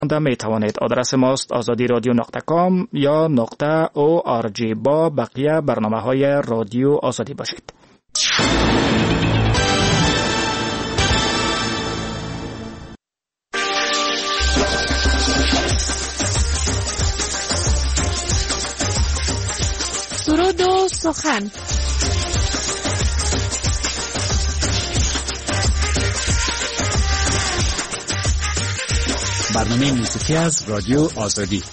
می توانید آدرس ماست azadiradyo.com یا .org با بقیه برنامه‌های رادیو آزادی باشید. سرود و سخن. برنامه موسیقی از رادیو آزادی.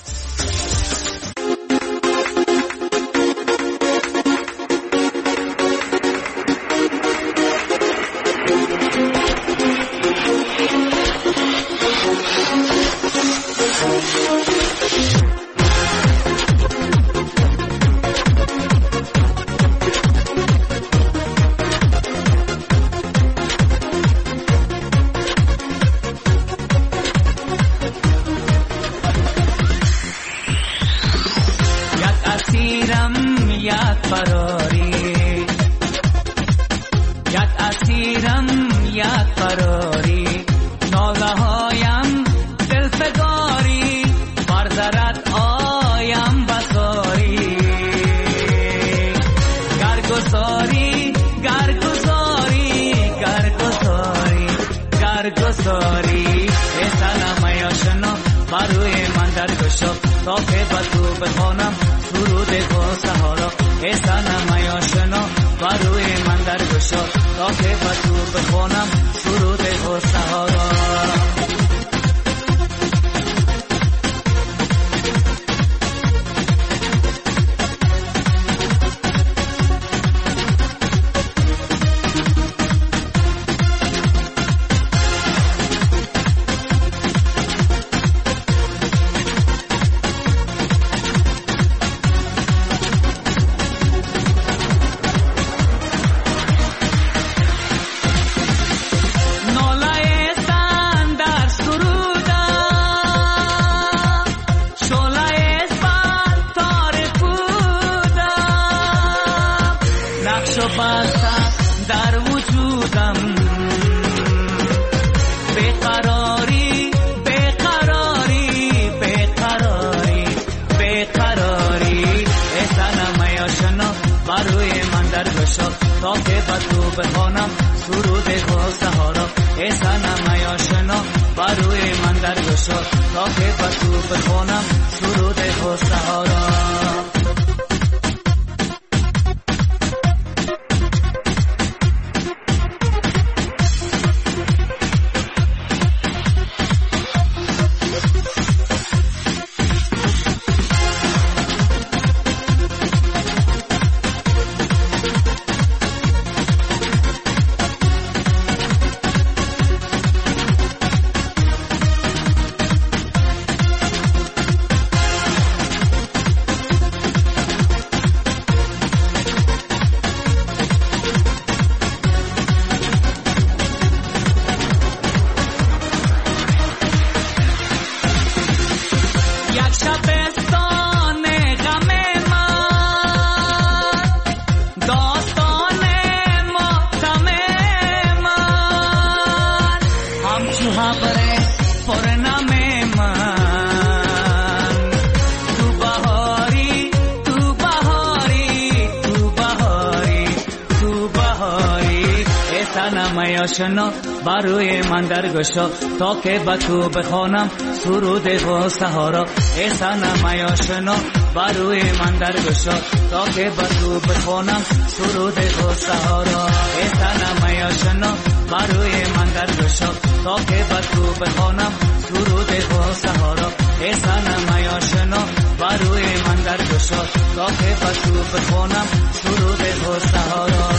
بروی من در گشا تا که با تو بخوانم سرود و سهارا ای صنم آشنا بروی من در گشا تا که با تو بخوانم سرود و سهارا ای صنم آشنا بروی من در گشا تا که با تو بخوانم سرود و سهارا ای صنم آشنا بروی من در گشا تا که با تو بخوانم سرود و سهارا.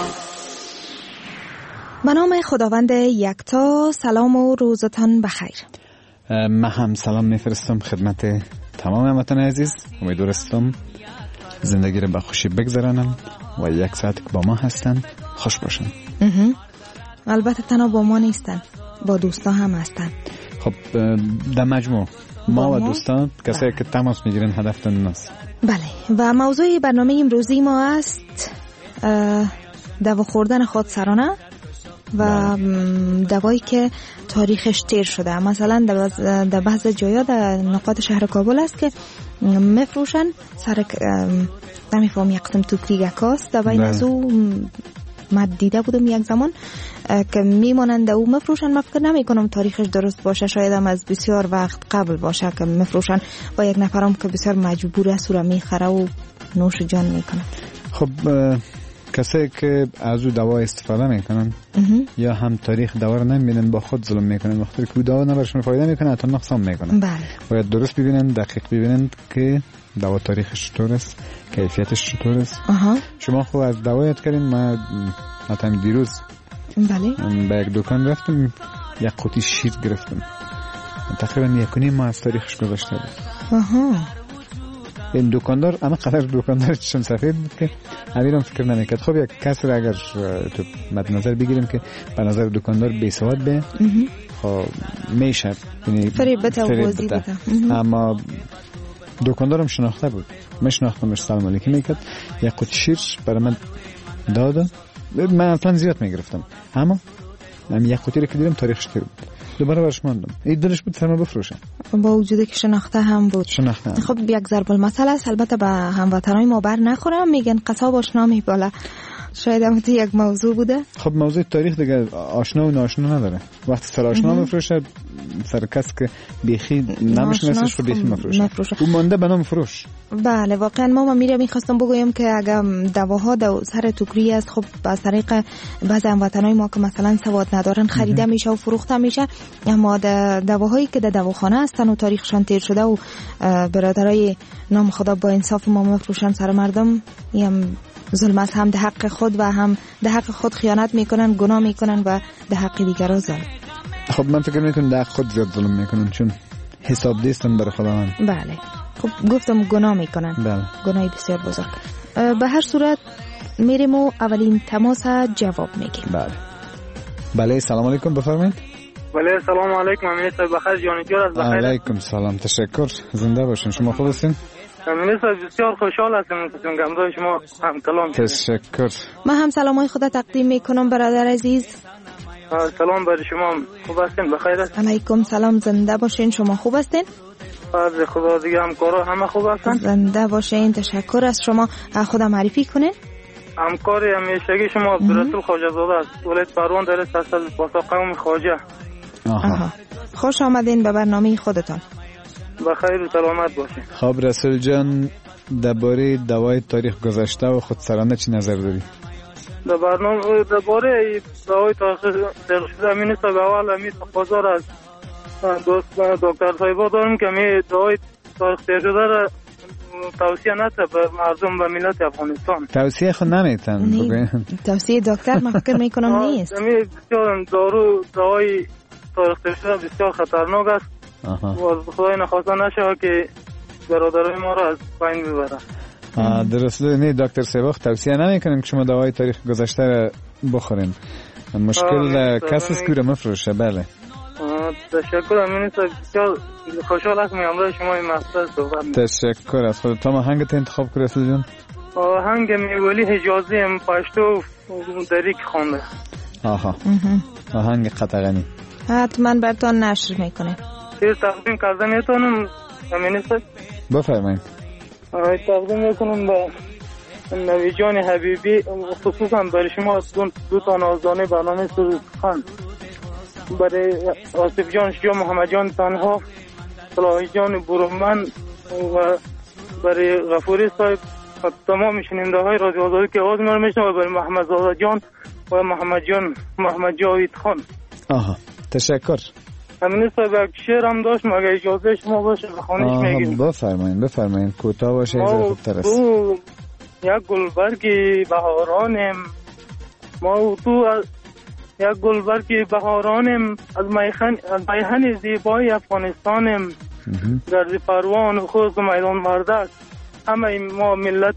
به نام خداوند یکتا. سلام و روزتان بخیر. من هم سلام میفرستم خدمت تمام هموطنان عزیز. امیدوارم زندگی رو به خوشی بگذرانم و یک ساعت که با ما هستن خوش باشن. البته تنها با ما نیستن، با دوستا هم هستن. خب در مجموع ما و دوستان کسایی که تماس میگیرن هدفتون ناست. بله، و موضوع برنامه امروزی ما است دوا خوردن خودسرانه و دوایی که تاریخش تیر شده. مثلا در بعض جایا در نقاط شهر کابل است که مفروشن سر نمیفهم یک قسم توکریگکاست در بین از او من دیده بودم یک زمان که میمانند او مفروشن. من فکر نمی کنم تاریخش درست باشه، شاید هم از بسیار وقت قبل باشه که مفروشن با یک نفرم که بسیار مجبور است و میخره و نوش جان میکنه. خب کسایی که از او دوا استفاده میکنن یا هم تاریخ دوا رو نمیبینن با خود ظلم میکنن، وقتی که دوا برشون فایده میکنه حتی نقصان میکنن. بله. باید درست ببینن، دقیق ببینن که دوا تاریخش چطور است، کیفیتش چطور است. شما خب از دوا یاد کردین. من مثلا دیروز به یک دکان رفتم، یک قوطی شیر گرفتم، تقریبا 1.5 ماه از تاریخش گذشته بود. این دکاندار اما قدر دکاندار چشم سفید بود که امیرم فکر نمیکرد. خب یک کسی را اگر تو مد نظر بگیریم که به نظر دکاندار بی سواد به خب میشه فریب بده، اما دکاندارم شناخته بود، من شناختمش، سلام علیکم میکرد، یک قوطی شیر برای من داده. من اصلا زیاد میگرفتم، اما من یک قوطی رو که دیدم تاریخش تیر بود، دوباره برش ماندم. این دلش بود فرما بفروشم با وجودی که شناخته هم بود. خب یک ضرب المثل است، البته به هموطنای ما بر نخوره، میگن قصاب آشنا میباله. شاید هم یک موضوع بوده. خب موضوع تاریخ دیگه آشنا و ناشنا نداره. وقتی سر آشنا میفروشه، سر کس که بیخی نمیشناسش رو بیخی مفروشه. اون مانده به نام فروش. بله واقعا ما میخواستم بگویم که اگر دواها سر توکری است، خب از طریق بعضی هموطنای ما که مثلا سواد ندارن خریده میشه و فروخته میشه، اما دواهایی که در دواخانه هستن و تاریخشان تیر شده و برادرای نام خدا با انصاف ما مفروشن سر مردم، یم ظلم است. هم در حق خود و هم در حق خود خیانت میکنن، گناه میکنن و در حق دیگران ظلم. خب من فکر میکنم در حق خود زیاد ظلم میکنن، چون حساب دیستن برای خداوند. بله خب گفتم گناه میکنن. بله. گناهی بسیار بزرگ. به هر صورت میریم و اولین تماس جواب میگیم. بله سلام علیکم، بفرمایید. بله سلام علیکم، امین صاحب بخیر، جان جور از بخیر. علیکم سلام، تشکر، زنده باشین. شما خوب هستین؟ امین صاحب بسیار خوشحال هستم که گمراه شما هم کلام. تشکر. من هم سلامای خدا تقدیم میکنم برادر عزیز. سلام بر شما، خوب هستین؟ بخیر هستین؟ علیکم سلام، زنده باشین. شما خوب هستین؟ از خدا دیگه همکارا همه خوب هستن؟ زنده باشین، تشکر از شما. خدا معرفی کنین. همکار همیشگی شما عبدالرسول خواجه زاده است، ولایت پروان در سرسد پاسا قوم خواجه. خوش آمدین به برنامه خودتان. بخیر و سلامت باشین. خب رسول جان، درباره دوای تاریخ گذشته و خودسرانه چی نظر داری؟ درباره دوای تاریخ گذشته امین صاحب، اول امید تقاضا را از دکتر صاحبا دارم که می دوای تاریخ گذشته را توصیه نته به مردم و ملت افغانستان. توصیه خود نمیتن. توصیه دکتر من فکر میکنم نیست. بسیار دوای تاریخ گذشته بسیار خطرناک است و خدای نخواسته نشه که برادرای ما را از بین ببره. درست نه دکتر سیواخ توصیه نمیکنیم که شما دوای تاریخ گذشته را بخورین. مشکل کسی است که را مفروشه. بله تشکر امین صاحب، بسیار خوشحال هستم امروز شما این مقصد صحبت می‌کنم. تشکر از خودت. ما آهنگت انتخاب کردی رسول جان؟ آهنگ میولی حجازی پشتو دریک خوانده. آهنگ قطغنی حتما براتون نشر میکنه. چیز تقدیم کرده میتونم امین صاحب؟ بفرمایید. تقدیم میکنم به نوی جان حبیبی، خصوصا برای شما دو تا نازدانه برنامه سرود خان، برای آصف جان شجاع، محمد جان تنها، صلاح جان برومن و برای غفوری صاحب، تمام شنونده های رادیو آزادی که آواز ما میشنوه، برای محمد زاده جان و محمد جاوید خان. تشکر. امین صاحب یک شعر هم داشت، مگه اجازه شما باشه بخوانش میگیم؟ بفرمایید کوتاه باشه، خوبتر است. یک گلبرگی بهارانم، ما و تو یک گلبرگی بهارانم، از میهن زیبای افغانستانم، گرد پروان و خوز میدان مردک، همه ما ملت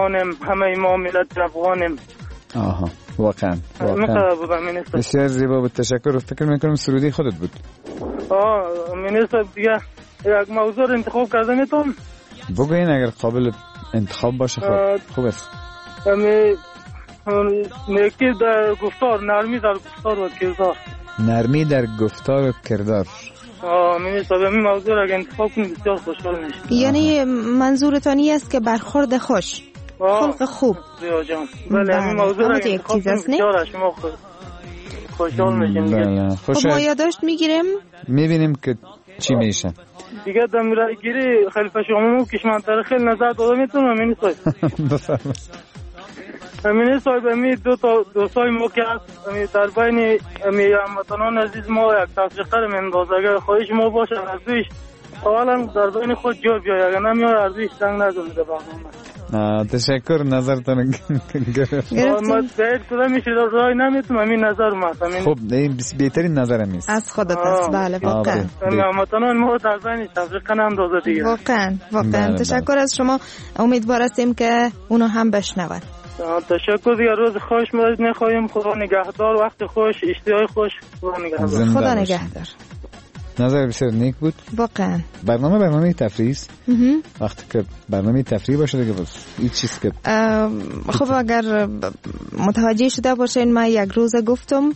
افغانم. واقعا بسیار زیبا بود. تشکر. فکر میکنم سرودی خودت بود. امین صاحب دیگه یک موضوع انتخاب کرده میتونم؟ بگوین اگر قابل انتخاب باشه. خوب است. نیکی در گفتار، نرمی در گفتار و کردار. نرمی در گفتار و کردار. من حساب این موضوع را اگه انتخاب کنید بسیار خوشحال میشم. یعنی منظورتانی است که برخورد خوش، خلق خوب. بله این موضوع را اگه انتخاب کنید بسیار شما خوشحال میشیم. خب ما یادداشت میگیریم، میبینیم که چی میشه دیگه. در رای گیری خلیفه شما کشمنطقه خیلی نظر داده میتونم. امین صاحب امین صاحب امی دو سای ما که هست امی در بین امی هموطنان عزیز ما یک تفریقه رو میندازه. اگر خواهش ما باشه ارزویش اولا در بین خود جا بیایی، اگر نمیای ارزویش زنگ نزنید برنامه. تشکر، نظرتون گرفتیم. ما باید کدام میشه رای نمیتونم امین نظر ما. خب این بهترین نظرم است از خودت است. بله واقعا هموطنان ما در بین تفریقه نندازه دیگه. واقعا تشکر از شما. امیدوار هستیم که اونو هم بشنون. تشکر دیگه. روز خوش مدد نخواهیم. خدا نگهدار. وقت خوش، اشتیاق خوش. خدا نگهدار. نظر بسیار نیک بود واقعا. برنامه تفریحی است. وقتی که برنامه تفریحی باشه دیگه بس این چیز که خب اگر متوجه شده باشین من یک روز گفتم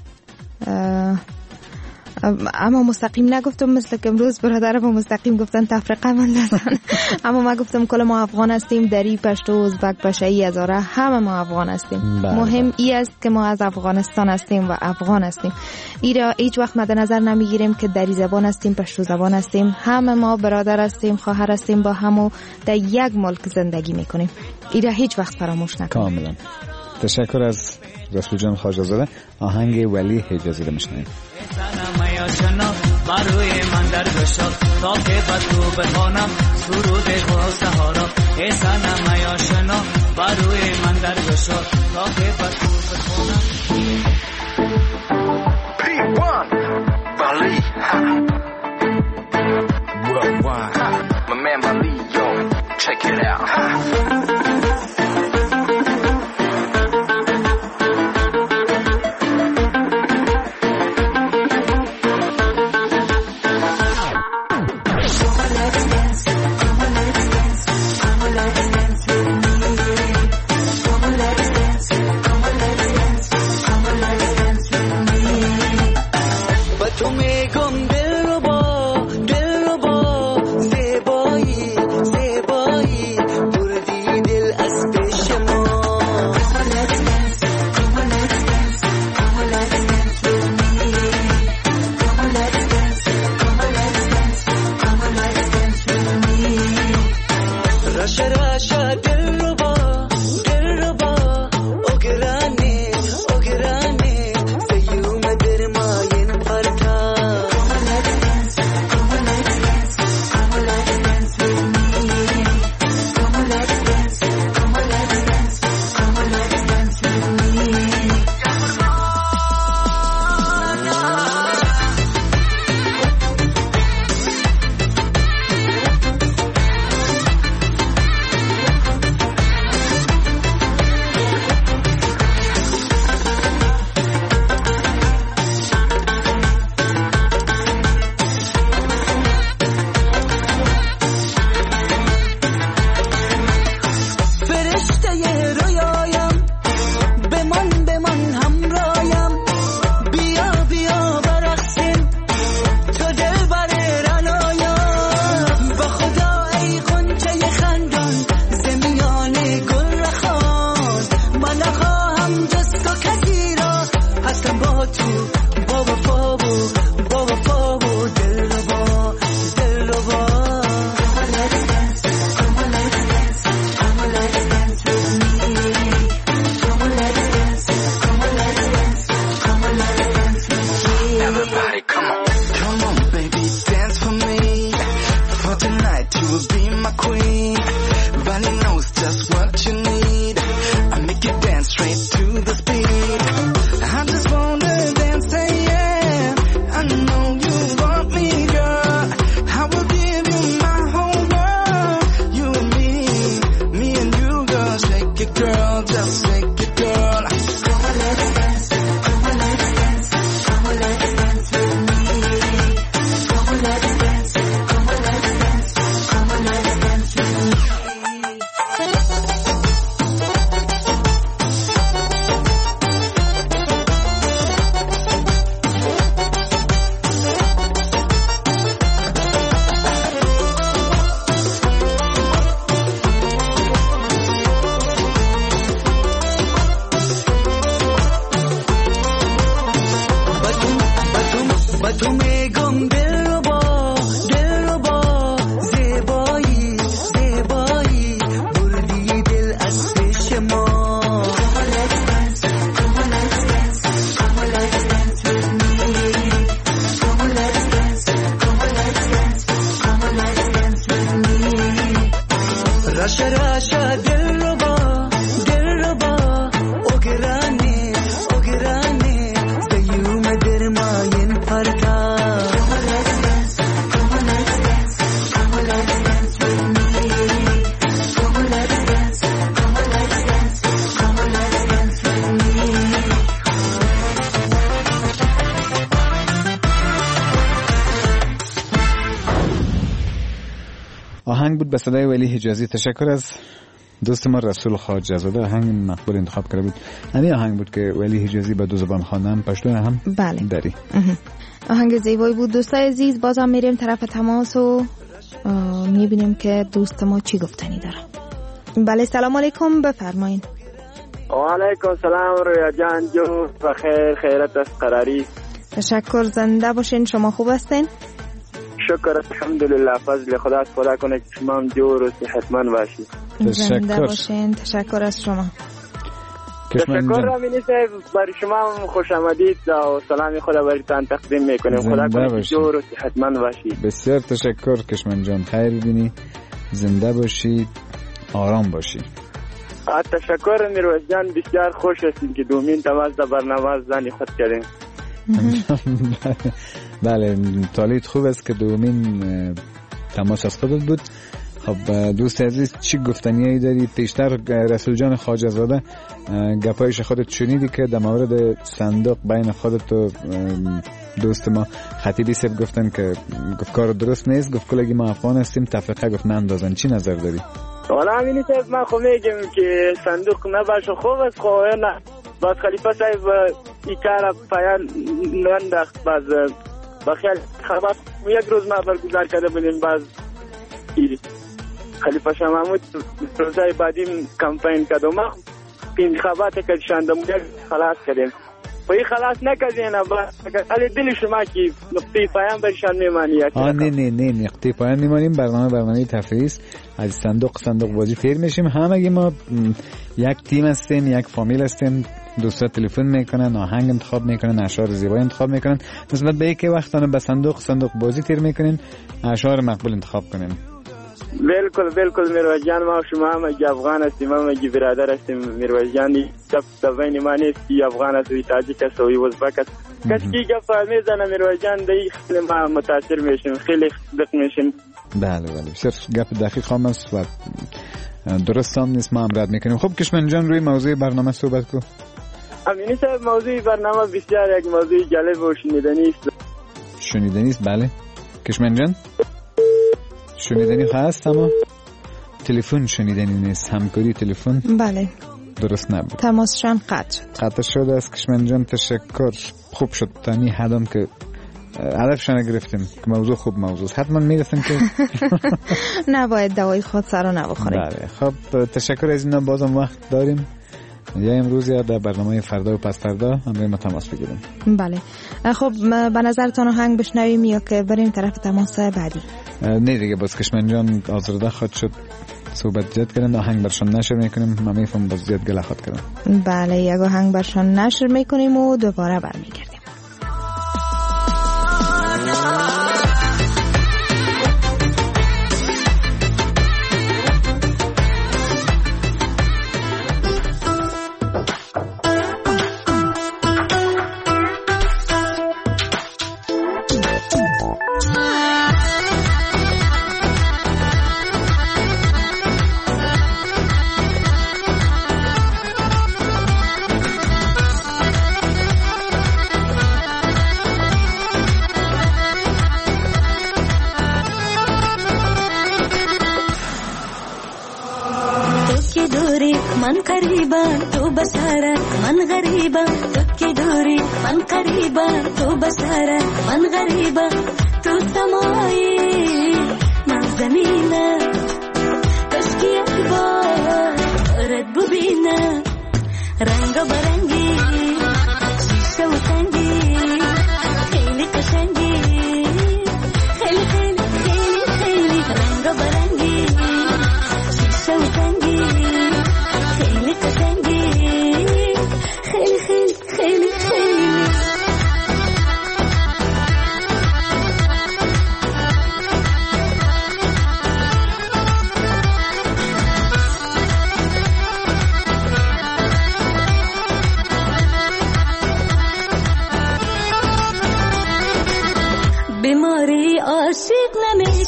اما مستقیم نگفتم، مثل که امروز برادرم مستقیم گفتن تفریقه مندازن. اما ما گفتم کل ما افغان هستیم، دری، پشتو، ازبک، پشایی، هزاره، همه ما افغان هستیم. مهم ای است که ما از افغانستان هستیم و افغان هستیم. ایرا هیچ وقت مد نظر نمیگیریم که دری زبان هستیم، پشتو زبان هستیم، همه ما برادر هستیم، خواهر هستیم، با همو در یک ملک زندگی میکنیم. ایرا هیچ وقت فراموش نکنیم. کاملا. تشکر از رسول جان خواجه‌زاده. آهنگ ولی حجازی رو میشنویم. بروی من در گشاد تا که با تو بخوانم سرود و سهارا. ای صنم ای آشنا بروی من در گشاد تا که با تو بخوانم. P1 Bali Worldwide My man Bali, yo, check it out. راشا دل ربا اگرانی زیوم در ماین پرکا آهنگ بود به صدای ولی حجازی. تشکر از دوست ما رسول خواجه زاده. آهنگ مقبول انتخاب کرده بود. همین آهنگ بود که ولی حجازی به دو زبان خوانم، پشتو هم بله داری. آهنگ زیبایی بود. دوستای عزیز باز هم میریم طرف تماس و میبینیم که دوست ما چی گفتنی داره. بله سلام علیکم، بفرمایید. و علیکم سلام رویا جان جو بخیر، خیرت است قراری. تشکر، زنده باشین. شما خوب هستین؟ شکر الحمدلله، فضل خدا خدا کنه که شما هم جور و صحتمند باشید. زنده باشین. تشکر از شما. تشکر رامینی صاحب، برای شما هم خوش آمدید و سلام خدا برایتان تقدیم میکنیم. خدا کنه جور و صحتمند باشید. بسیار تشکر کشمن جان، خیر ببینی، زنده باشید، آرام باشید. تشکر میروز جان، بسیار خوش هستیم که دومین تماس در برنامه زنی خود کردیم. بله تالیت خوب است که دومین تماس از خودت بود. خب دوست عزیز چی گفتنیایی داری؟ پیشتر رسول جان خواجه زاده گپایش خودت شنیدی که در مورد صندوق بین خودت و دوست ما خطیبی سب گفتن که گفت کار درست نیست، گفت کلگی ما افغان هستیم تفرقه گفت نندازن. چی نظر داری؟ والا همینی صاحب من خب میگم که صندوق نباشه خوب است، خب نه باز خلیفه صاحب این کار پایان ننداخت. باز بخیال خبر یک روز ما برگزار کرده بودیم، باز خلیفه شاه محمود روزای بعدیم کمپین کرد و ما انتخابات کردیم خلاص کردیم و این خلاص نکردیم. ولی دل شما که نقطه پایان برشان میمانی. نه نقطه پایان میمانیم. برنامه تفریحی است. از صندوق بازی فیر میشیم. همه ما یک تیم هستیم، یک فامیل هستیم. دوستا تلفن میکنن، آهنگ انتخاب میکنن، اشعار زیبایی انتخاب میکنن. نسبت به اینکه وقتانه به صندوق بازی تیر میکنین، اشعار مقبول انتخاب کنین. بالکل میروز جان، ما شما هم افغان هستیم، هم برادر هستیم. میروز جان تا بین ما نیست که افغان است و تاجیک است و ازبک است. کسی که گپ میزنه میروز جان خیلی ما متاثر میشیم، خیلی دق میشیم. بله بسیار گپ دقیق هم است و درست هم نیست، ما هم رد میکنیم. خب کشمن جان روی موضوع برنامه صحبت کو. امینی صاحب موضوع برنامه بسیار یک موضوع جالب و شنیدنی است. بله کشمن جان شنیدنی هست اما تلفن شنیدنی نیست. همکاری تلفن بله درست نبود. تماسشان قطع شده است. کشمن جان تشکر. خوب شد تانی حدم که هدفشان گرفتیم که موضوع خوب موضوع حتما میرسیم که نباید دوای خود سر رو نبخوریم. بله خب تشکر از اینا. بازم وقت داریم یا امروز یا در برنامه فردا و پس فردا همراه ما تماس بگیریم. بله خب به نظرتان آهنگ بشنویم یا که بریم طرف تماس بعدی؟ نه دیگه باز کشمن جان آزرده خود شد صحبت زیاد کردن. آهنگ برشان نشر میکنیم. ما میفهم باز زیاد گله خود کردن. بله یک آهنگ برشان نشر میکنیم و دوباره برمیگردیم. من قریبا تو بساره من غریبا تو که دوری من قریبا تو بساره من غریبا تو سمایی من زمینه کشکی یک بار رد ببینه رنگ و برنگی شیشه و سنگی خیلی قشنگی خیلی خیلی خیلی خیلی رنگ و برنگی شیشه و سنگی خیلی قشنگی خیلی خیلی خیلی خیلی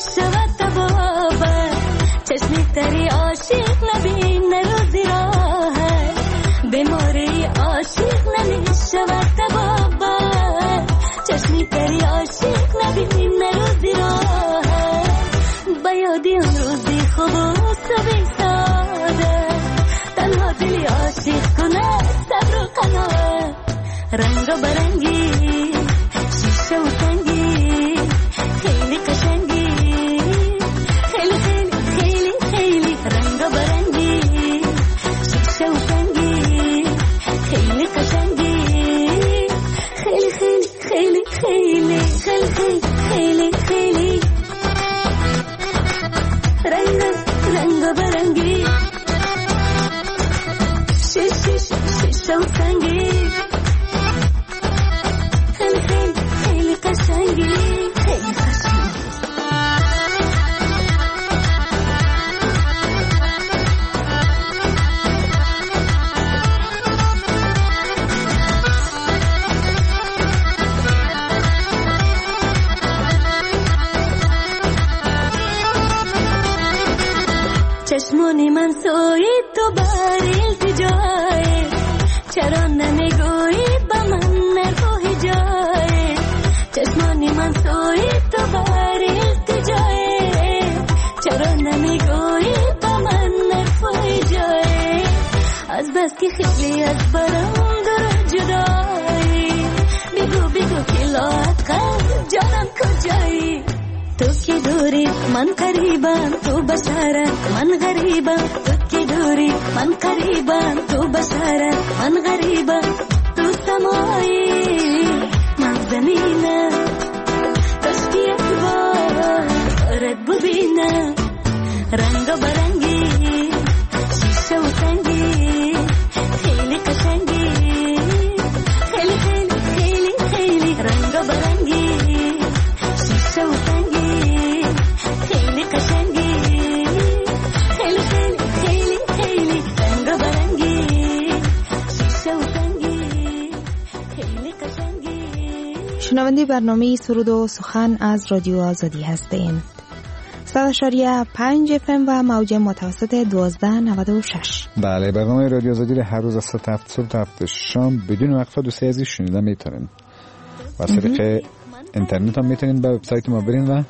نمیشود تبابت چشمی تری عاشق نبین روزی راحت بیماری عاشق نمیشود تبابت چشمی تری عاشق نبین روزی راحت بیادی اون روزی خوب و سبی ساده تنها دلی عاشق کنه صبر و قناعت رنگ و برنگی شیشه و سنگی خیلی قشنگی خیلی خیلی خیلی خیلی رنگ و برنگی شیشه و سنگی خیلی قشنگی خیلی خیلی خیلی خیلی خیلی خیلی خیلی رنگ و برنگی شیشه و سنگی خیلی خیلی خیلی قشنگی خیلی قشنگی چشمونی من سوی تو بر التجای چرا نمیگویی با من نگوی جای چشمونی من سوی تو بر التجای چرا نمیگویی با من نگوی جای از بس که خیلی از برم دور جدایی بگو که لاحت قلب جانم کجایی تو که دوری من قریبم تو بشارت من غریبم تو که دوری من قریبم تو بشارت من غریبم تو سمایی من زمینم کاشکی اکبارت ببینم رنگ و برنگی شیشه و سنگی خیلی قشنگی خیلی خیلی خیلی خیلی رنگ و برنگی شیشه و سنگی خیلی قشنگی خیلی خیلی خیلی خیلی رنگ و برنگی شیشه و سنگی خیلی قشنگی. شنونده برنامه سرود و سخن از رادیو آزادی هستین. 100.5 FM و موج متوسط 1296. بله، برنامه رادیو آزادی هر روز از ساعت 7 صبح تا 7 شام بدون وقفه 2 ساعتی شنیده میتونین. از طریق اینترنت هم میتونین به وبسایت ما برین و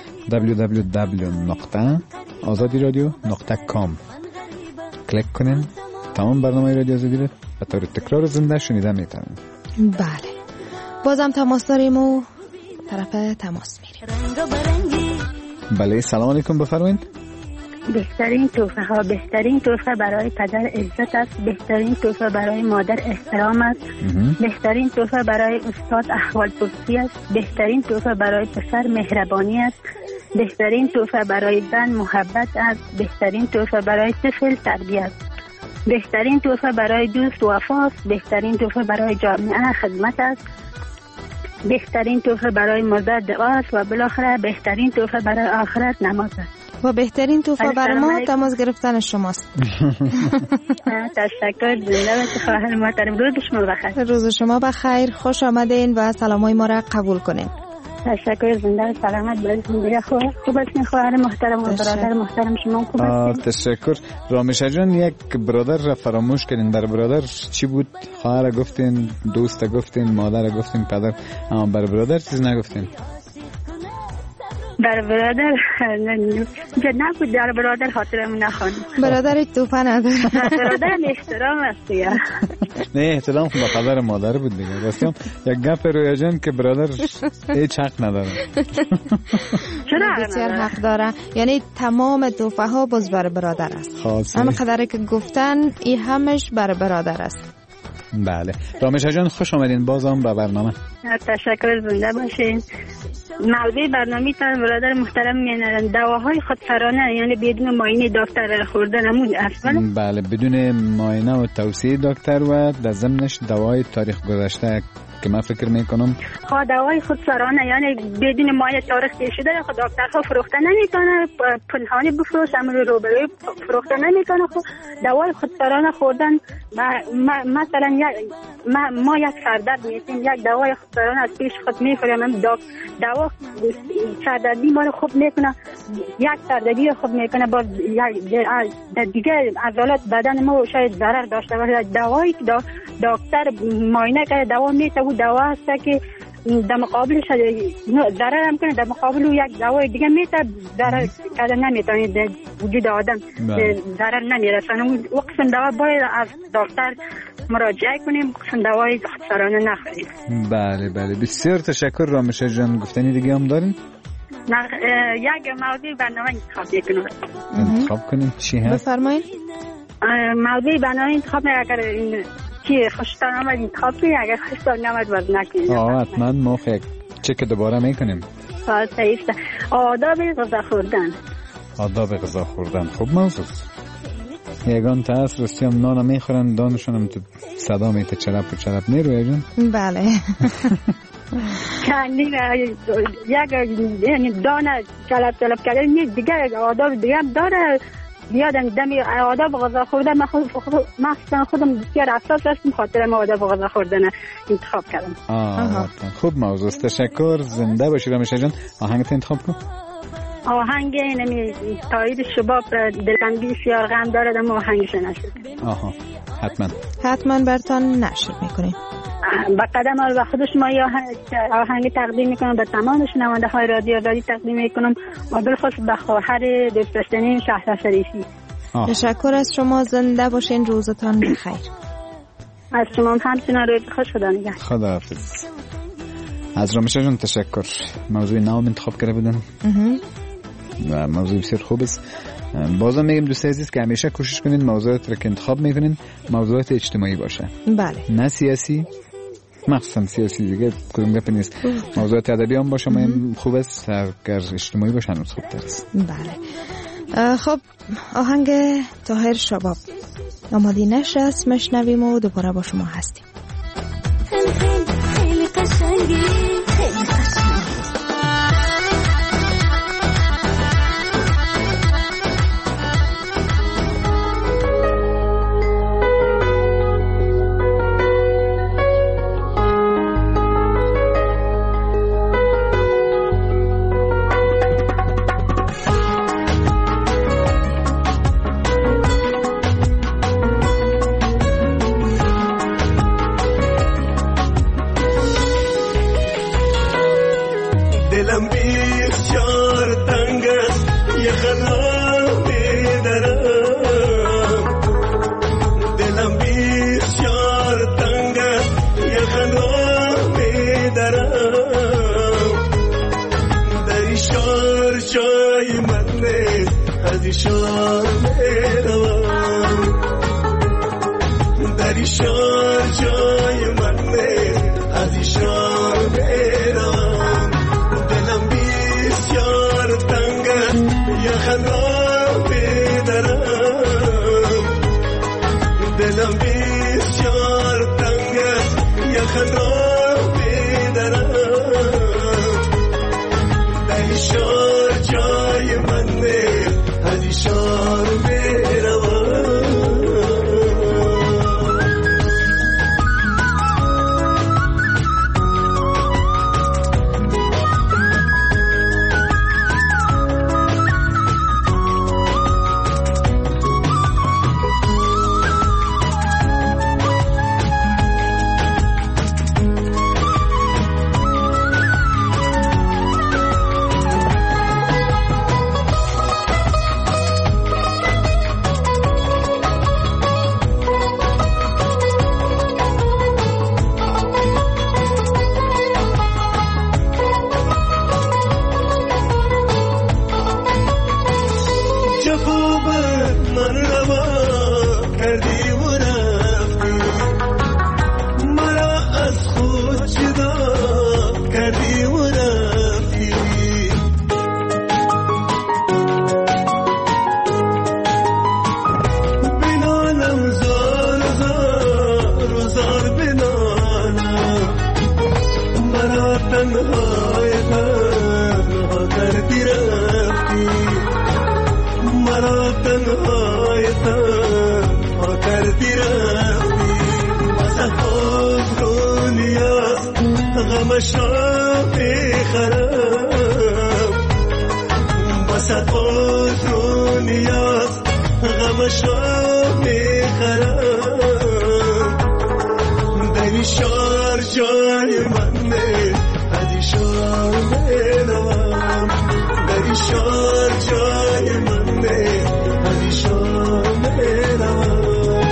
www.azadiradio.com کلیک کنین. تمام برنامه رادیو آزادی رو به طور تکرار زنده شنیده میتونین. بله، بازم تماس داریم و طرف تماس میریم. بله، سلام علیکم، بفرمایید. بهترین تحفه برای پدر عزت است، بهترین تحفه برای مادر احترام است، بهترین تحفه برای استاد احوال پرسی است، بهترین تحفه برای پسر مهربانی است، بهترین تحفه برای زن محبت است، بهترین تحفه برای طفل تربیت، بهترین تحفه برای دوست وفا است، بهترین تحفه برای جامعه خدمت است، بهترین تحفه برای مرده دعا است و بالاخره بهترین تحفه برای آخرت نماز است. و بهترین تحفه برای ما تماس گرفتن شماست. تشکر. زنده باشید خواهر محترم. روز شما بخیر. روز شما بخیر. خوش آمدین و سلامای ما را قبول کنین. تشکر. زنده سلامت باشید. خوب هستین خواهر محترم و برادر محترم شما خوب هستین؟ تشکر. رامیشا جان، یک برادر را فراموش کردین. بر برادر چی بود؟ خواهر گفتین، دوست گفتین، مادر گفتین، پدر، اما بر برادر چیز نگفتین. بر برادر نبود. در برادر خاطرم نخوانم. برادر توفه نداره. برادر احترام است یا نه، احترام با خبر مادر بود دیگه. راستم یک گپ رویا جان که برادر هیچ حق نداره. چرا بسیار حق داره. یعنی تمام توفه ها باز بر برادر است. همه قدری که گفتن این همش بر برادر است. بله، رامیشا جان خوش آمدین بازم به برنامه. تشکر. زنده باشین. موضوع برنامه تان برادر محترم میانن دواهای خودسرانه، یعنی بدون معاینه دکتر خوردن نمود اصلا. بله، بدون معاینه و توصیه دکتر و در ضمنش دوای تاریخ گذشته که من فکر میکنم دوای خودسرانه، یعنی بدون معاینه تاریخ شده خود دکترها فروخته نمیتونه، پنهانی بفروشه، روبروی فروخته نمیتونه. خود دوای خودسرانه خوردن مثلا ما یک سردرد میتیم یک دوای خودسرانه از پیش خود میخوریم، دوا سردردی ما رو خوب میکنه، یک سردردی رو خوب میکنه، باز دیگه عضلات بدن ما شاید ضرر داشته باشه. دوایی که دکتر معاینه کرده دوا میته و دوا هست که در مقابلش ضرر هم کنه، در مقابل یک دوای دیگه میته ضرر کرده نمیتونه در وجود آدم ضرر نمیرسانه. و قسم دوا باید از دکتر مراجعه کنیم، قسم دوای خودسرانه نخوریم. بله بله، بسیار تشکر رامشه جان. گفتنی دیگه هم دارین؟ یک موضوع برنامه انتخاب کنیم. چی هست؟ بفرمایید. موضوع برنامه انتخاب اگر این چی خوشتان آمد انتخاب کنید، اگر خوشتان نمید باز نکنید. حتما ما چک دوباره میکنیم. صحیح. آداب غذا خوردن. آداب غذا خوردن خوب موضوع. یگان تاس رستی هم نان میخورن، دانشون هم تو صدا میته چرپ و چرپ نیروی جان. بله. کندی یک یعنی دانه چلپ کردن نیست دیگه، آداب دیگه هم داره. یادم دمی آداب غذا خوردن من خودم بسیار حساس هستم، خاطر ما آداب غذا خوردن انتخاب کردم. خوب موضوع. تشکر. زنده باشی رامشه جان. آهنگت انتخاب کن. آهنگ نمی تایید شباب دلتنگی بسیار غم داره، اما آهنگش نشد. حتما برتان نشر میکنیم. با قدم و خود شما آهنگ تقدیم میکنم به تمام شنونده های رادیو تقدیم میکنم و بالخصوص به خواهر دوست داشتنی شهر شریفی. تشکر از شما. زنده باشین. روزتان بخیر. از شما همچنان روز خوش. خدا نگهدار. خداحافظ. از رامشه جان تشکر. موضوع نام انتخاب کرده بودن و موضوع بسیار خوب است. بازم میگم دوست عزیز که همیشه کوشش کنین موضوعات رو که انتخاب میکنین موضوعات اجتماعی باشه. بله. نه سیاسی، مخصوصا سیاسی دیگه کدوم گپ نیست. موضوعات ادبی هم باشه، خوب است. اگر اجتماعی باشه هنوز خوبتر است. بله. خب آهنگ طاهر شباب آماده نشست مشنویم و دوباره با شما هستیم. خیلی قشنگی، خیلی قشنگی. تنهای تنها کردی رفتی واسه غمشا میخرم وسط آزون نیاز غمشا میخرم دری شار جای منه ادی شار میروم دری شار جای منه ادی شار میروم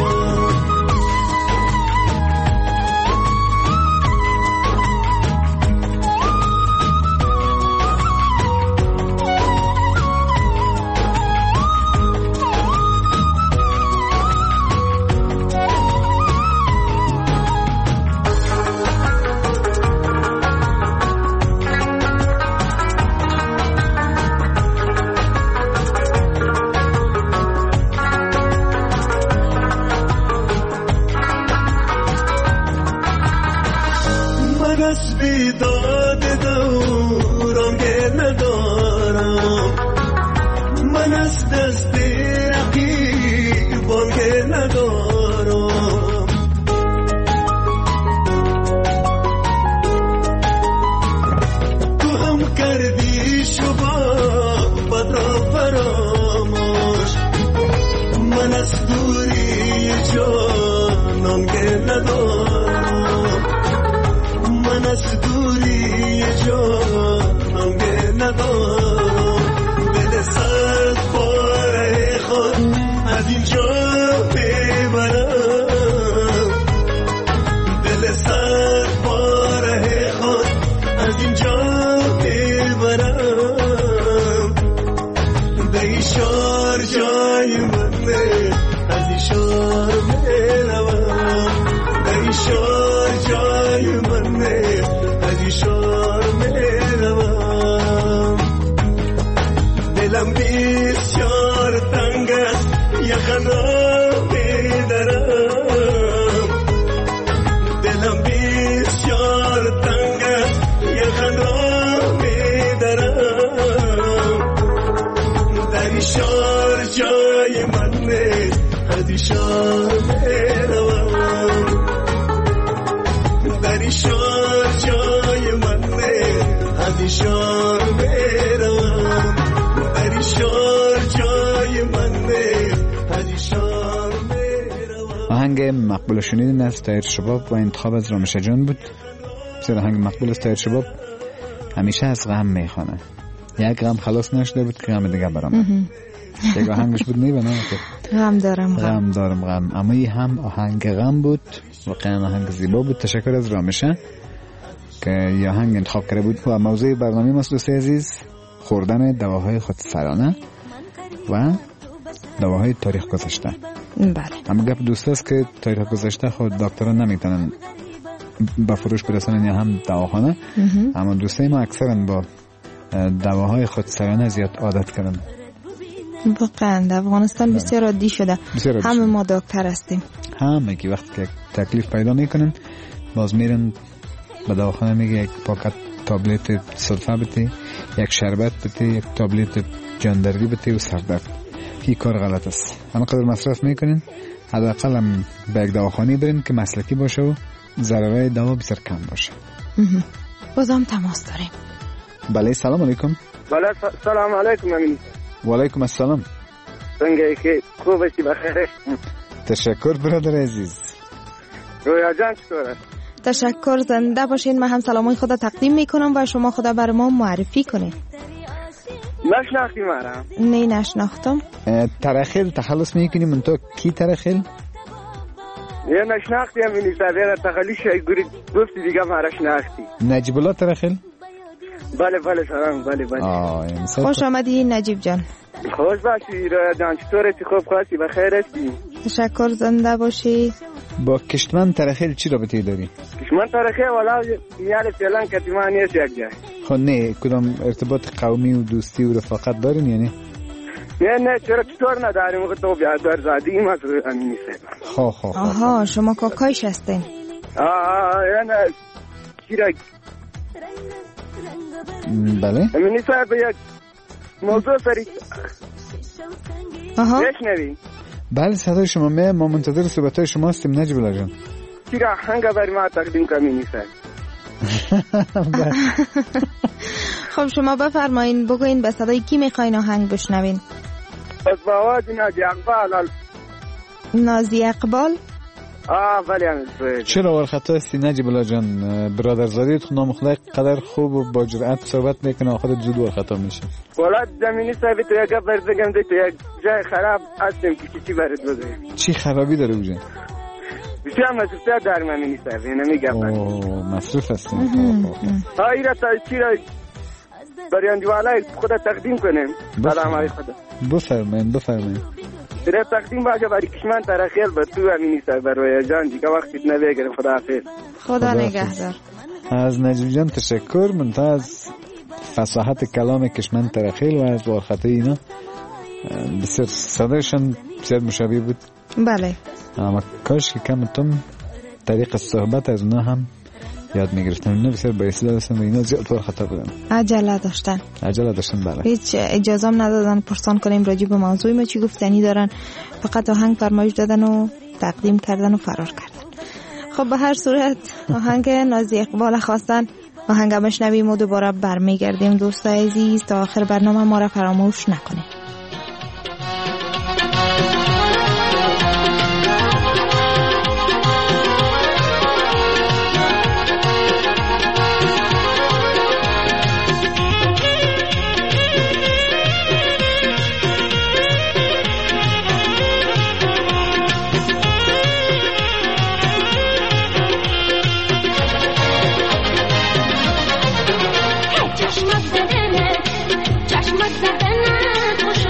آهنگ مقبول شنیدین از طاهر شباب و انتخاب از رامشه جان بود. بسیار آهنگ مقبول از طاهر شباب همیشه از غم میخوانه. یک غم خلاص نشده بود که غم دیگه برام. یک آهنگش بود نیبنه غم دارم غم اما این هم آهنگ غم بود. واقعا آهنگ زیبا بود. تشکر از رامشه که یه آهنگ انتخاب کرده بود. و موضوع برنامه ما دوستای عزیز خوردن دواهای خودسرانه و دواهای تاریخ گذشته. بله. اما گپ دوست است که تاریخ گذشته خود دکتران نمیتونن با فروش برسونن یا هم دواخانه. اما دوستای ما اکثرا با دواهای خودسرانه زیاد عادت کردن. واقعا در افغانستان بسیار عادی شده. همه ما دکتر هستیم. همه که وقتی که تکلیف پیدا میکنن باز میرن به دواخانه میگه یک پاکت تابلت سلفه بده، یک شربت بده، یک تابلت جاندردی بده و سردرد. این کار غلط است. اما قدر مصرف میکنین حداقل هم به یک دواخانه برین که مسلکی باشه و ضررهای دوا بسیار کم باشه. بازم تماس داریم. بله سلام علیکم. بله سلام علیکم امین. و علیکم السلام. سنگه که خوب هستی بخیر؟ تشکر برادر عزیز. رویا جان چطوره؟ تشکر زنده باشین. من هم سلامای خدا تقدیم میکنم و شما خدا بر ما معرفی کنید. نشناختی مرا؟ نه نشناختم. ترخیل تخلص میکنی من تو کی ترخیل؟ یه نشناختی امینی سویر تخلیش گوری گفتی دیگه مرا شناختی. نجیب الله ترخیل؟ بله بله سلام بله بله. خوش آمدی نجیب جان. خوش باشی رویا جان چطوره؟ خوب خواستی بخیر هستی؟ تشکر زنده باشی. با کشتمن ترخیل چی رابطه داری؟ کشتمن ترخیل والا میال فعلا کتیمان نیست یک جای. خب نه کدام ارتباط قومی و دوستی و رفاقت دارین یعنی؟ نه چرا چطور نداریم که تو بیادر زادیم از امینی سیبا. خب آها شما کاکایش هستین؟ یعنی چیرا بله امینی صاحب یک موضوع سری بشنوی. بله صدای شما ما منتظر صحبت‌های شما هستیم نجیب الله جان. چرا هنگا برای ما تقدیم کنی صاحب؟ خب شما بفرمایین، بگوین به صدای کی میخواین آهنگ بشنوین؟ بس با آواز نازی اقبال. نازی اقبال؟ بله همین. چرا ورخطا هستی نجیب الله جان؟ برادرزادیت نام خدای قدر خوب و با جرأت صحبت میکنه، خودت زود ورخطا میشه. ولاد زمینی صاحبی تو یک برد بگم تو یک جای خراب هستیم که چی برد بگم. چی خرابی داره اوجا؟ بسیار مصروفیت دارم زمینی صاحبی، نمیگم. مصروف هستیم. ایرا تا چی را بریاندوالای خدا تقدیم کنیم. سلام علیکم خدا. بفرمایید. در تقدیم باشه برای کشمن ترخیل به تو امینی صاحب رویا جان دیگه وقتی نبگیرم. خدا حافظ. خدا نگهدار. از نجیب جان تشکر. من تا از فصاحت کلام کشمن ترخیل و از ورخطه اینا بسیار صدایشان بسیار مشابه بود. بله. اما کاش که کمتم طریق صحبت از اونا هم یاد میگرفتم. اینا بسیار بایسته داشتن و اینا زیاد ورخطه بودن. عجله داشتن. بله. هیچ اجازه هم ندادن پرسان کنیم راجع به موضوع ما چی گفتنی دارن. فقط آهنگ فرمایش دادن و تقدیم کردن و فرار کردن. خب به هر صورت آهنگ نازی اقبال خواستن. آهنگ مشنویم و دوباره برمیگردیم. دوستای عزیز تا آخر برنامه ما را فراموش نکنید. چشمت زدنه خوش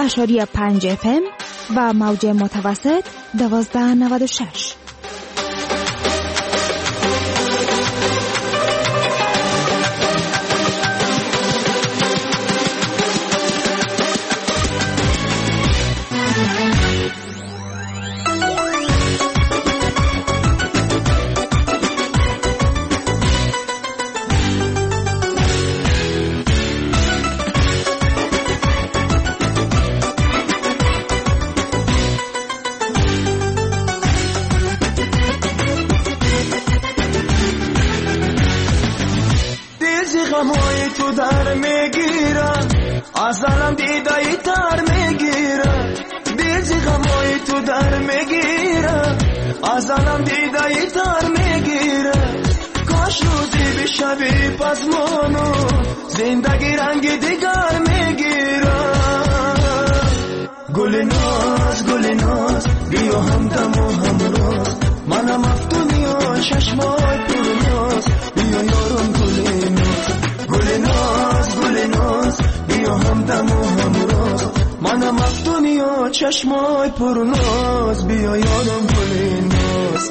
FM و موج متوسط 1296. غمای تو در میگیرم ازالم دیدایی تر میگیرم دیزی غمای تو در میگیرم ازالم دیدایی تر میگیرم کاش روزی بشوی پزمانو زندگی رنگ دیگر میگیرم گل ناز بیا همدم و همراز منم افتونی و چشمای پرناز بیا یارم گل ناز بیا همدم و همراز منم افتونی و چشمای پرناز بیا یارم گل ناز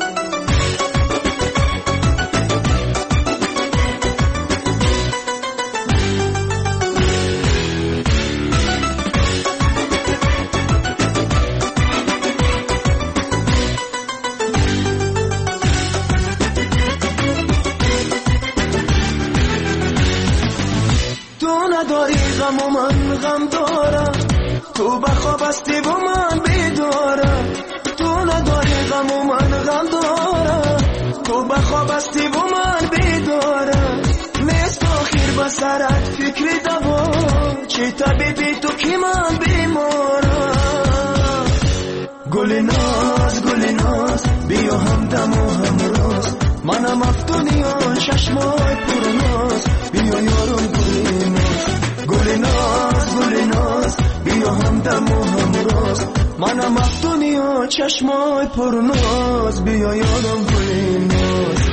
غم و من غم دارم تو بخواب هستی و من بیدارم تو نداری غم و من غم دارم تو بخواب هستی و من بیدارم نیست آخیر بسرت فکر دوا چه طبیبی تو که من بیمارم گل ناز بیا همدم و همراز منم افتونی و چشمای پرناز بیا یارم گل ناز بیا همدم و همراز منم افتونی و چشمای پرناز بیا یارم گل ناز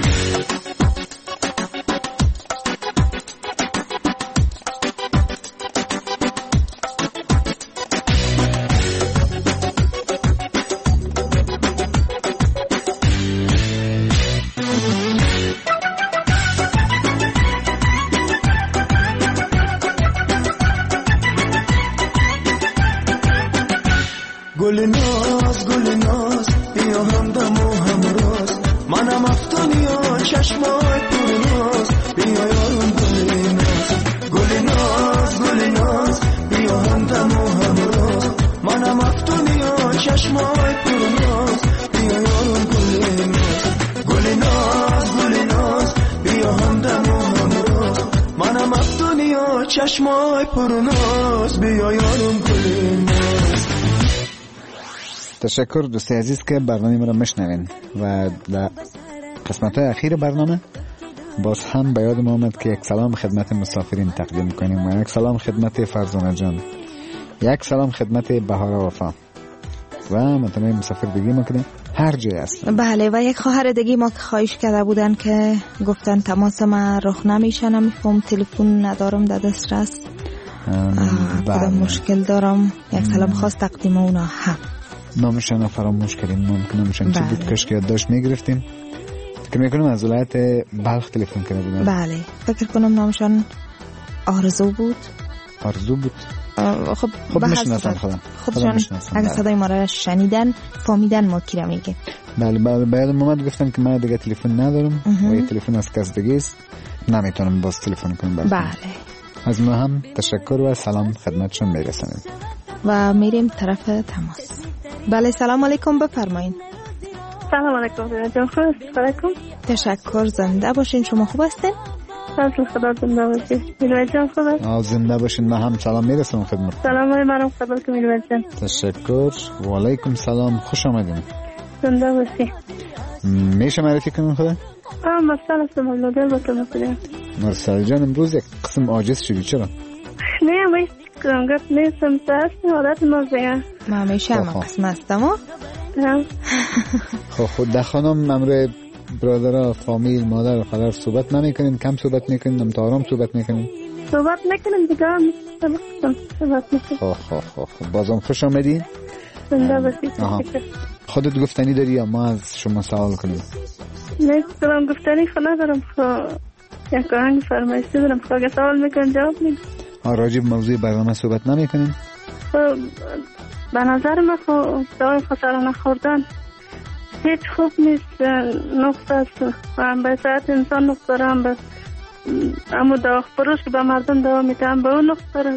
گل ناز بیا همدم و همراز منم افتونی و چشمای پرناز بیا یارم گل ناز بیا همدم و همراز منم افتونی و چشمای پرناز بیا یارم گل ناز بیا همدم و همراز منم افتونی و چشمای پرناز بیا یارم گل ناز. تشکر دوستی عزیز که برنامه ما را میشنوین و در قسمت های اخیر برنامه باز هم به یاد ما آمد که یک سلام خدمت مسافرین تقدیم کنیم و یک سلام خدمت فرزانه جان، یک سلام خدمت بهار وفا و مطمئن مسافر دیگه ما کنیم هر جای است. بله و یک خواهر دیگه ما که خواهش کرده بودن که گفتن تماس ما رخ نمیشه، نمیفهم تلفن ندارم در دسترس، مشکل دارم، یک سلام خاص تقدیم اونا هم نامشان فراموش کردیم، ممکنه نامشان چه بود کاش که یادداشت میگرفتیم. فکر میکنم از ولایت بلخ تلفن کرده بودن. بله فکر کنم نامشان آرزو بود. خب میشناسم خودم. اگه صدای ما را شنیدن فهمیدن ما کی را میگه. بله بعد محمد گفتم که من دیگه تلفن ندارم و یه تلفن از کس دیگه است، نمیتونم باز تلفن کنم. بله از ما هم تشکر و سلام خدمتشون میرسونیم و میریم طرف تماس. بله سلام علیکم، بفرمایید. سلام علیکم. خوب تشکر، زنده باشین. شما خوب هستین؟ خدا زنده باشین. میلوید جان خوب است؟ زنده باشین. من هم سلام میرسونم خدمت. سلام های منم خدمت میلوید جان. تشکر و علیکم سلام، خوش آمدین. زنده باشی. میشه معرفی کنین خدا؟ مرسل هستم، مولودل با تو مخدیم. مرسل جان امروز یک قسم عاجز شدی، چرا؟ نه باید گفت نیستم ترس حالت نازه ما همیشه هم قسم هستم. خود در خانم امروی برادر فامیل مادر و خالر صحبت نمی کنین؟ کم صحبت میکنین؟ تا آرام صحبت میکنین؟ صحبت نکنیم دیگه. خب بازم خوش آمدین. زنده باشید. خودت گفتنی داری یا ما از شما سوال کنیم؟ نه سلام گفتنی خود ندارم. یک آهنگ فرمایشی دارم. اگه سوال میکنم جواب میدم. راجع به موضوع برنامه صحبت نمیکنیم؟ به نظر من دوای خسر نخوردن هیچ خوب نیست. نقص است. هم به صحت انسان نقص داره، هم به اما دوا فروش که به مردم دوا میتن به اون نقص داره.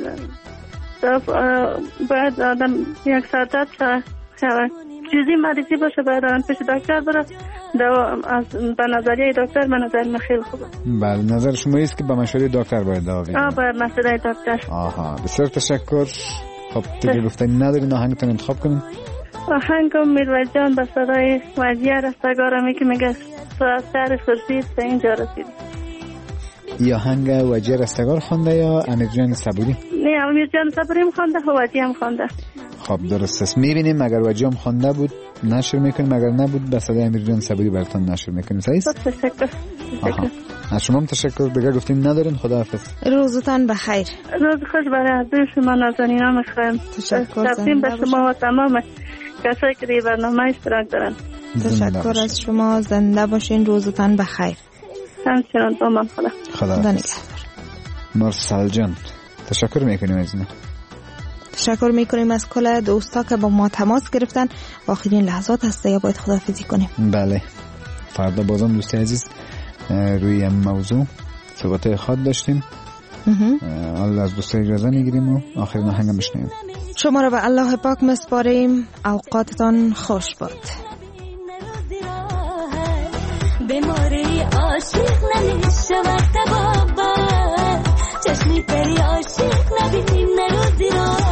باید آدم یک ساعت چیزی مریضی باشه باید آدم پیش دکتر بره. به نظریه دکتر به نظر من خیلی خوبه. بله نظر شما است که به مشوره دکتر باید دوا بگیریم. باید مشوره دکتر. بسیار تشکر. خب دیگه گفتنی ندارین، آهنگتون انتخاب کنین. آهنگم میرویس جان به صدای وجیه رستگارمی که میگه تو از شهر خورشید به اینجا رسید. یا آهنگ وجیه رستگار خونده یا امیر جان صبوری؟ نه امیر جان صبوری هم خونده و وجیه هم خونده. خب درست است. میبینیم اگر وجیه هم خونده بود نشر میکنیم، اگر نبود به صدای امیر جان صبوری براتون نشر میکنیم. صحیح است؟ تشکر. از شما هم تشکر. دیگه گفتیم ندارین. خداحافظ. روزتان بخیر. روز خوش برای عزیز شما نازنینا میخوایم. تشکر. تقدیم به شما و تمام کسایی که در برنامه اشتراک دارن. تشکر از شما. زنده باشین. روزتان بخیر. همچنان با من. خدا نگهدار. مرسل جان تشکر میکنیم از اینا. تشکر میکنیم از کل دوستا که با ما تماس گرفتن. آخرین لحظات هسته یا باید خداحافظی کنیم؟ بله فردا بازم دوستی عزیز روی موضوع صحبت خود داشتیم. الله از دوستا اجازه میگیریم و آخرین آهنگ میشنیم. شما را به الله پاک مسپاریم. اوقاتتان خوش باد. بیماری عاشق نمیشود بابا، چشمی پری عاشق نبینیم نه روزی را